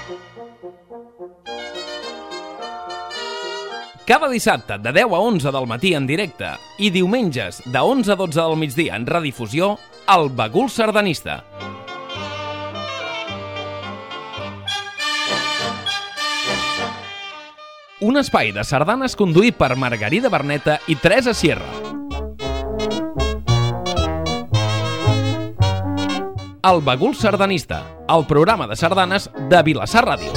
Cada dissabte de 10 a 11 del matí en directe i diumenges de 11 a 12 del migdia en redifusió, El Bagul Sardanista. Un espai de sardanes conduït per Margarida Berneta i Teresa Sierra. El Bagul Sardanista, el programa de sardanes de Vilassar Ràdio.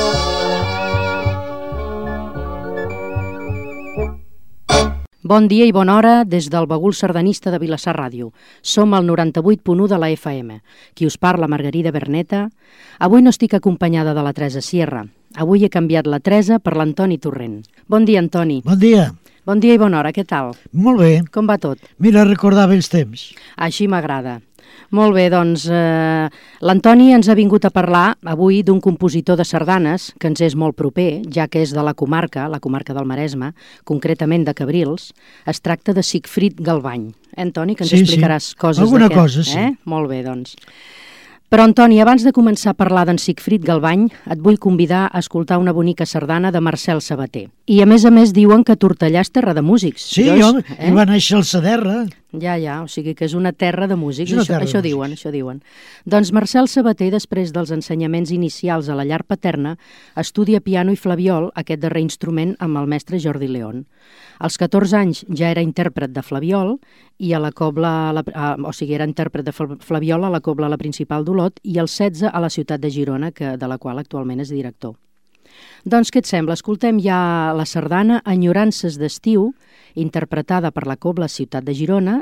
Bon dia i bona hora des del Bagul Sardanista de Vilassar Ràdio. Som al 98.1 de la FM. Qui us parla, Margarida Berneta. Avui no estic acompanyada de la Teresa Sierra. Avui he canviat la Teresa per l'Antoni Torrent. Bon dia, Antoni. Bon dia. Bon dia i bona hora, què tal? Molt bé. Com va tot? Mira, recordar vells temps. Així m'agrada. Molt bé, doncs l'Antoni ens ha vingut a parlar avui d'un compositor de sardanes que ens és molt proper, ja que és de la comarca del Maresme, concretament de Cabrils. Es tracta de Sigfrid Galvany. Antoni, que ens explicaràs coses alguna cosa, sí. Molt bé, doncs. Però, Antoni, abans de començar a parlar d'en Sigfrid Galvany, et vull convidar a escoltar una bonica sardana de Marcel Sabater. I, a més, diuen que Tortellà és terra de músics. Sí, hi va néixer el Saderra. Ja, o sigui que és una terra de músics, això diuen. Doncs Marcel Sabater, després dels ensenyaments inicials a la llar paterna, estudia piano i flabiol, aquest darrer instrument, amb el mestre Jordi León. Als 14 anys ja era intèrpret de flabiol i a la cobla, era intèrpret de flabiol a la cobla La Principal d'Olot i als 16 a la ciutat de Girona, de la qual actualment és director. Doncs què et sembla? Escoltem ja la sardana Enyorances d'estiu, interpretada per la cobla Ciutat de Girona.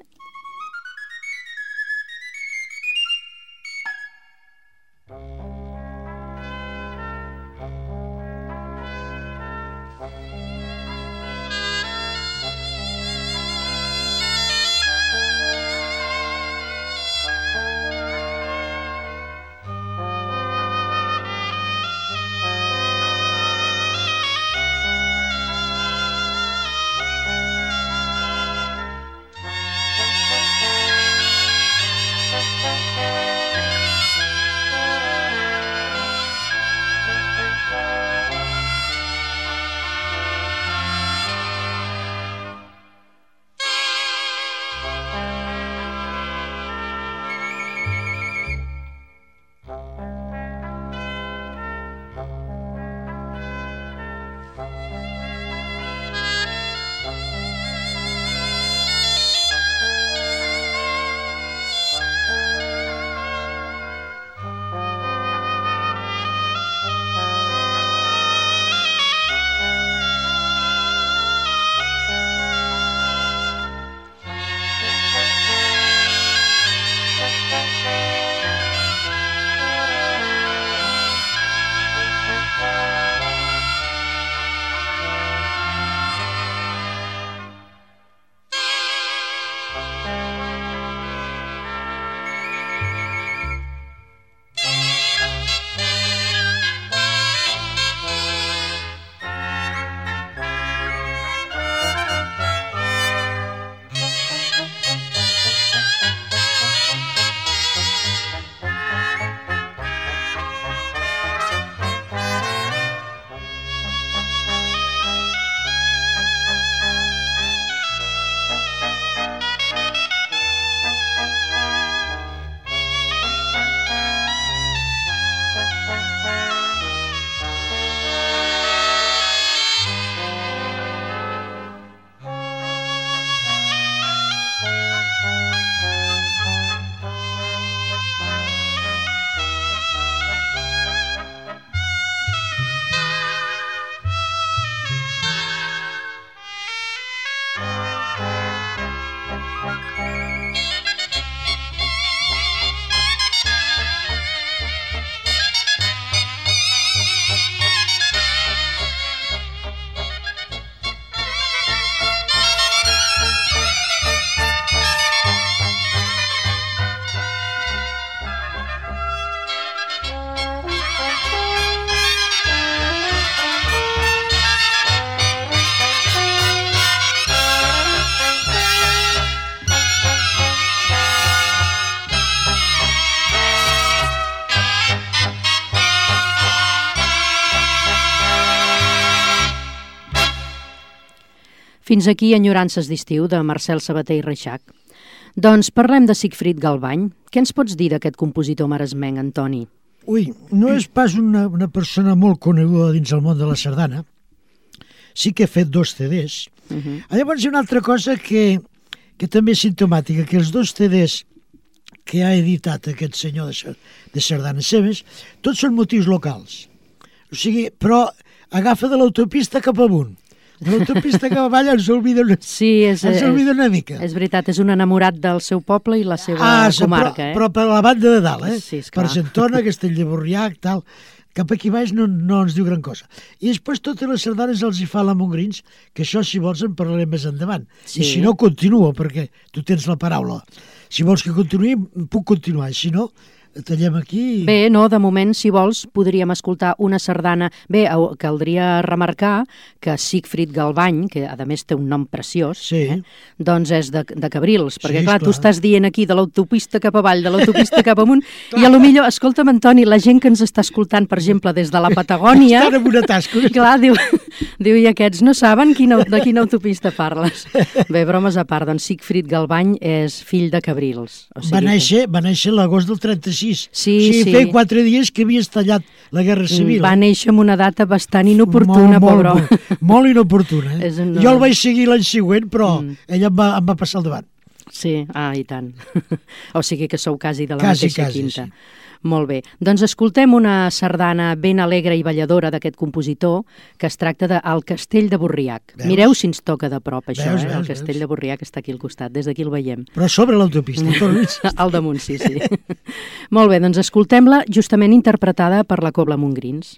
Fins aquí Enyorances d'estiu, de Marcel Sabater i Reixac. Doncs parlem de Siegfried Galbany. Què ens pots dir d'aquest compositor maresmenc, Antoni? Ui, no és pas una persona molt coneguda dins el món de la sardana. Sí que ha fet 2 CDs. Llavors hi ha una altra cosa que també és simptomàtica, que els 2 CDs que ha editat aquest senyor de sardanes seves, tots són motius locals. O sigui, però agafa de l'autopista cap amunt. De l'autopista cap avall ens oblida una mica. És veritat, és un enamorat del seu poble i la seva comarca. Però per la banda de dalt, Sí, per Argentona, Castelldeborriac, tal. Cap aquí baix no ens diu gran cosa. I després totes les sardanes els hi fa la Montgrins, que això, si vols, en parlarem més endavant. I si no, continuo, perquè tu tens la paraula. Si vols que continuï, puc continuar. Si no, tallem aquí... Bé, no, de moment, si vols, podríem escoltar una sardana... Bé, caldria remarcar que Siegfried Galbany, que a més té un nom preciós, doncs és de Cabrils, perquè clar, tu estàs dient aquí de l'autopista cap avall, de l'autopista cap amunt, i a lo millor, escolta'm, Antoni, la gent que ens està escoltant, per exemple, des de la Patagònia... Estan en una tasca. Clar, diu, i aquests no saben de quina autopista parles. Bé, bromes a part, doncs Siegfried Galbany és fill de Cabrils. Va néixer l'agost del 36. Sí. Feia 4 dies que havia estallat la Guerra Civil. Va néixer amb una data bastant inoportuna, pobre. Molt inoportuna. Jo el vaig seguir l'any següent, però ell em va passar al davant. Sí, i tant. O sigui que sou quasi de la mateixa quinta. Sí. Molt bé. Doncs escoltem una sardana ben alegre i balladora d'aquest compositor, que es tracta de El Castell de Borriac. Mireu si ens toca de prop això, el Castell de Borriac està aquí al costat, des d'aquí el veiem. Però sobre l'autopista. Al damunt, sí. Molt bé, doncs escoltem-la justament interpretada per la Cobla Montgrins.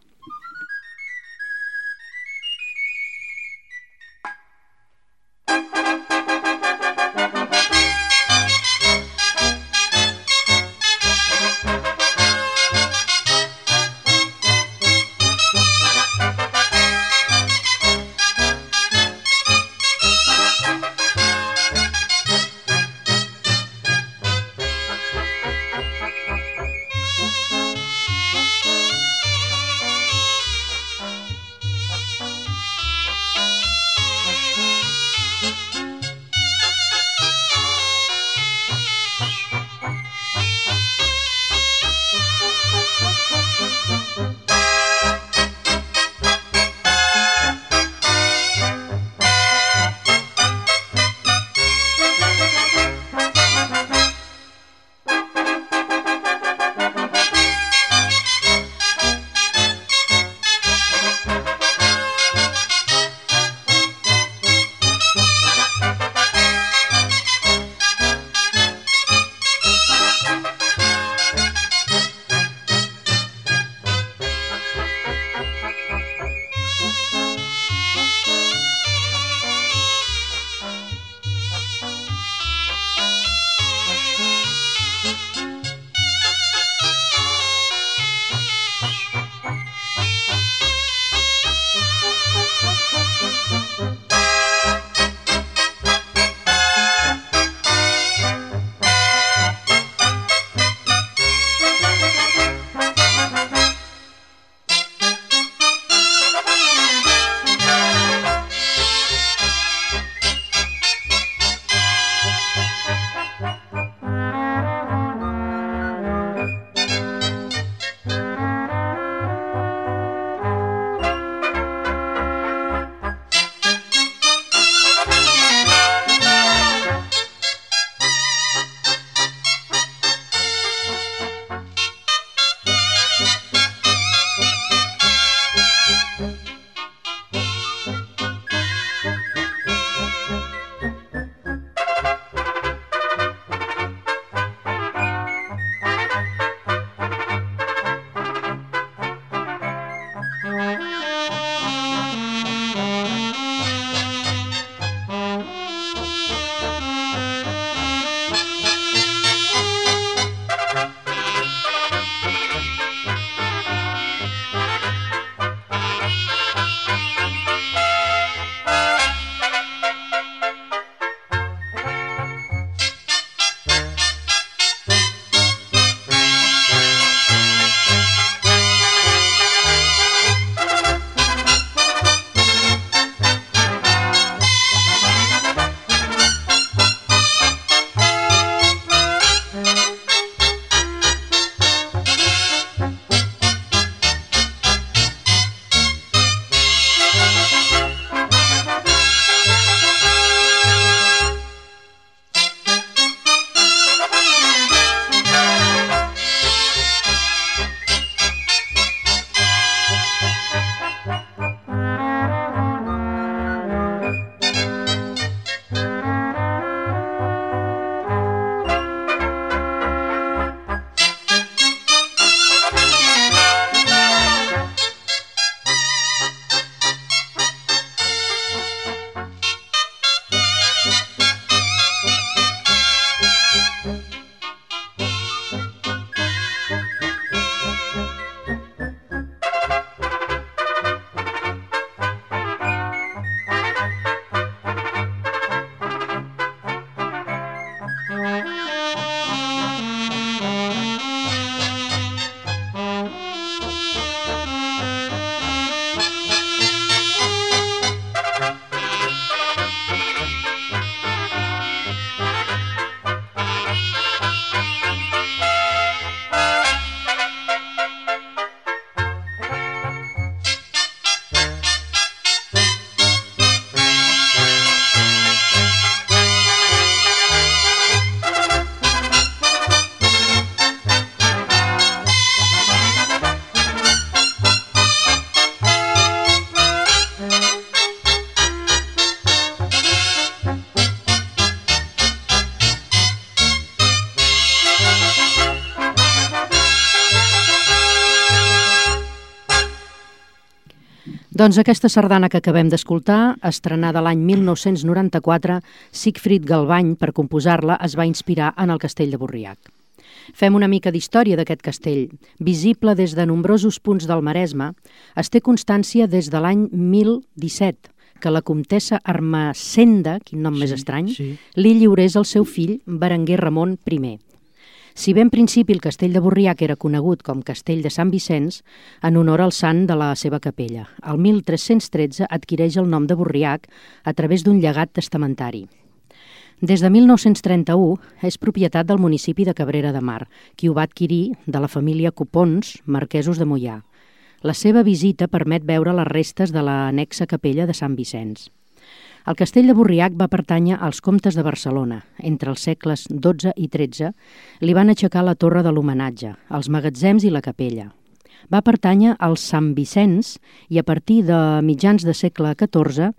Doncs aquesta sardana que acabem d'escoltar, estrenada l'any 1994, Siegfried Galbany, per composar-la, es va inspirar en el castell de Borriac. Fem una mica d'història d'aquest castell. Visible des de nombrosos punts del Maresme, es té constància des de l'any 1017, que la comtessa Ermessenda, quin nom més estrany, li lliurés al seu fill Berenguer Ramon I. Si bé en principi el castell de Borriac era conegut com Castell de Sant Vicenç, en honor al sant de la seva capella, el 1313 adquireix el nom de Borriac a través d'un llegat testamentari. Des de 1931 és propietat del municipi de Cabrera de Mar, qui ho va adquirir de la família Copons, marquesos de Moià. La seva visita permet veure les restes de l'anexa capella de Sant Vicenç. El castell de Borriac va pertànyer als comtes de Barcelona. Entre els segles XII i XIII li van aixecar la torre de l'homenatge, els magatzems i la capella. Va pertànyer als Sant Vicenç i a partir de mitjans de segle XIV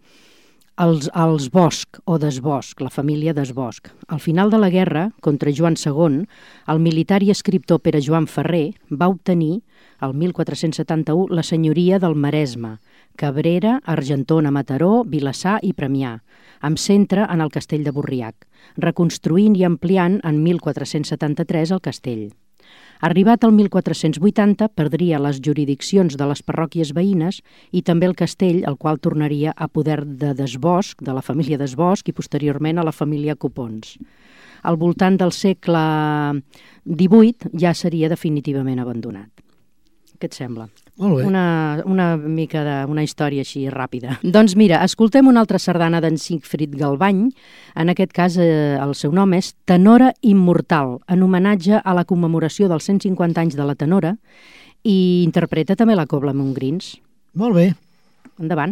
als Bosch o Desbosch, la família Desbosch. Al final de la guerra, contra Joan II, el militar i escriptor Pere Joan Ferrer va obtenir, el 1471, la senyoria del Maresme, Cabrera, Argentona, Mataró, Vilassar i Premià, amb centre en el castell de Borriac, reconstruint i ampliant en 1473 el castell. Arribat al 1480, perdria les jurisdiccions de les parròquies veïnes i també el castell, el qual tornaria a poder de Desbosch, de la família Desbosch, i posteriorment a la família Copons. Al voltant del segle XVIII ja seria definitivament abandonat. Què et sembla? Molt bé. Una mica d'una història així ràpida. Doncs mira, escoltem una altra sardana d'en Siegfried Galbany. En aquest cas el seu nom és Tenora Immortal, en homenatge a la commemoració dels 150 anys de la tenora, i interpreta també la Cobla Montgrins. Molt bé. Endavant.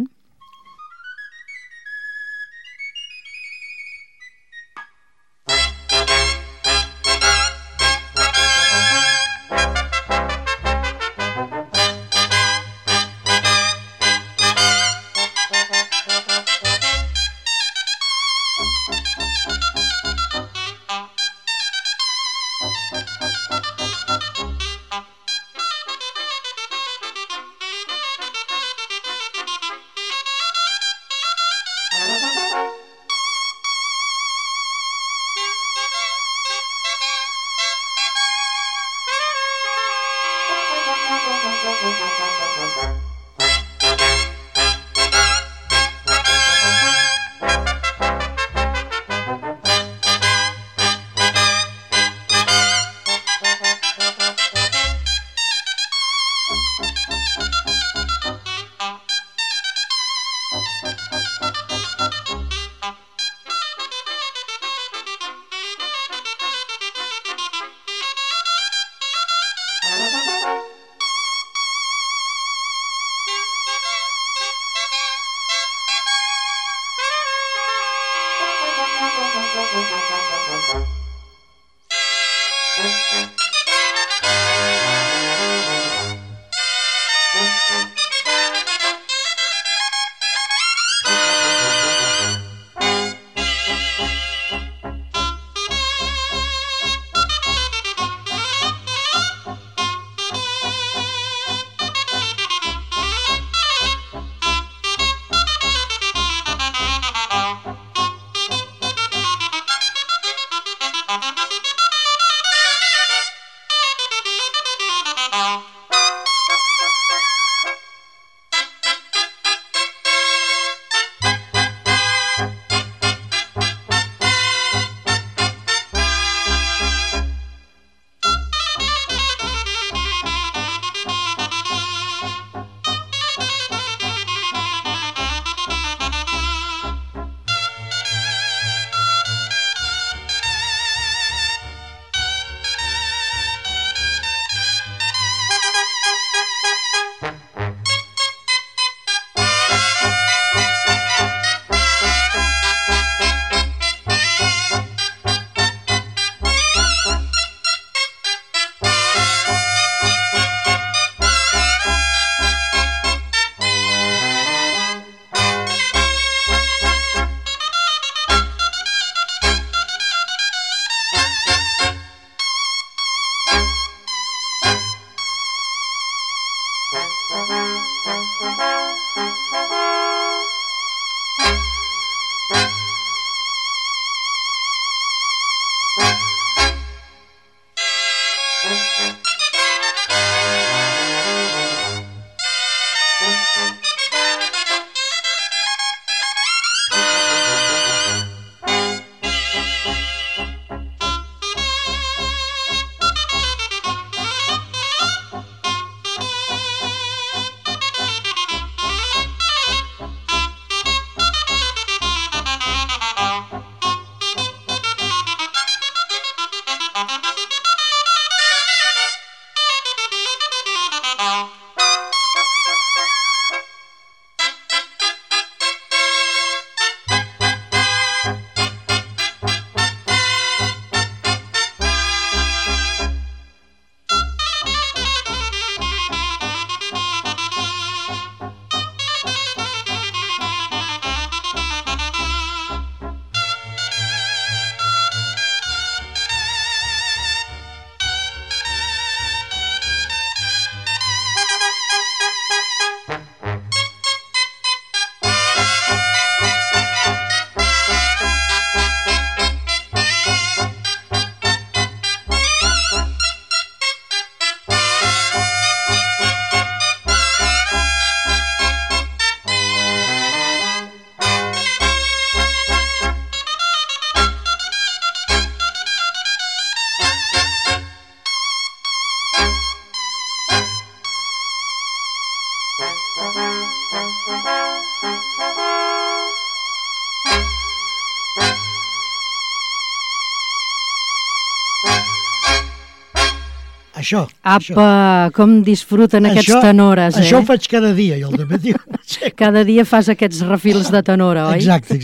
Això. Apa, com disfruten aquests tenores, eh? Això ho faig cada dia, jo al dematí. Cada dia fas aquests refils de tenora, oi? Exacte.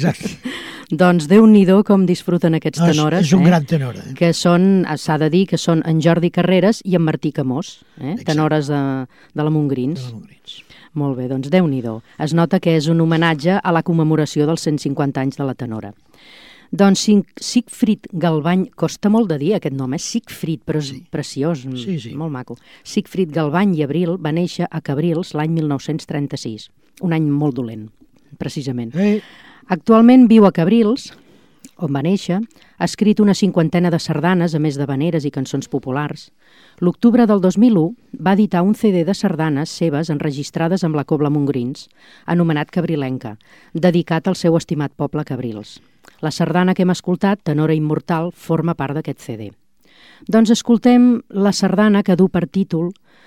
Doncs Déu-n'hi-do com disfruten aquests tenores. És un gran tenor. Que són, s'ha de dir, que són en Jordi Carreras i en Martí Camós, tenores de la Montgrins. Molt bé, doncs Déu-n'hi-do. Es nota que és un homenatge a la commemoració dels 150 anys de la tenora. Doncs Sigfrid Galvany, costa molt de dir aquest nom, Sigfrid, però és preciós, molt maco. Sigfrid Galvany i Abril va néixer a Cabrils l'any 1936, un any molt dolent, precisament. Actualment viu a Cabrils, on va néixer, ha escrit una 50ena de sardanes, a més de veneres i cançons populars. L'octubre del 2001 va editar un CD de sardanes seves enregistrades amb la Cobla Montgrins, anomenat Cabrilenca, dedicat al seu estimat poble Cabrils. La sardana que hem escoltat, Tenora Immortal, forma part d'aquest CD. Doncs escoltem la sardana que du per títol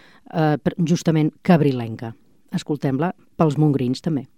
justament Cabrilenca. Escoltem-la pels Montgrins també.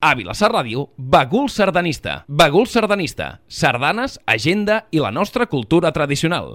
A Vilassar Ràdio, Bagul Sardanista. Bagul Sardanista. Sardanes, agenda i la nostra cultura tradicional.